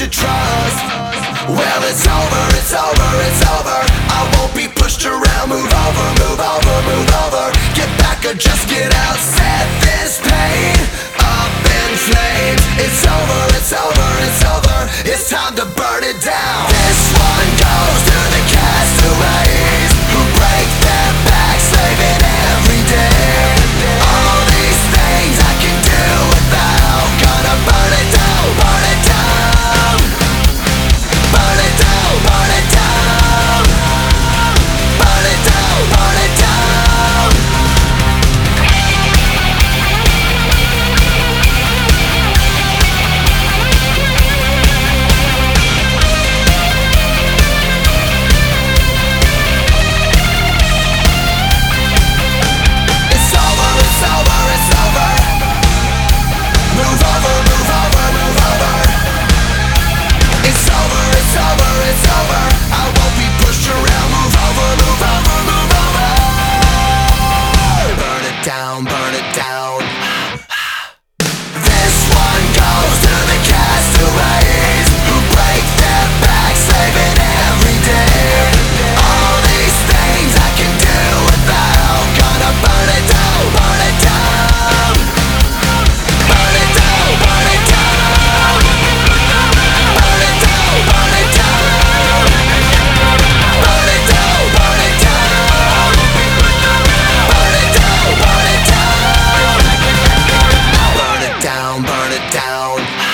you trust? Well, it's over, it's over, it's over. I won't be pushed around. Move over, move over, move over. Get back or just get out. Set this pain up in flames. It's over, it's over, it's over. It's time to burn it down. This one goes to the castaways who break their backs, slaving every day. All these things I can do without. Gonna burn it down, burn it down. Burn it down, burn it down. Burn it down, burn it down. It's over, it's over, it's over. Move over, move over, move over. It's over, it's over, it's over. I won't be pushed around. Move over, move over, move over. Burn it down, burn it down. This one goes to the castaways who break their backs, slaving every day. All these things I can do without. Gonna burn it down, burn it down. Burn it down, burn it down. Burn it down, burn it down. Burn it down, burn it down. Burn it down, burn it down. Burn it down, burn it down.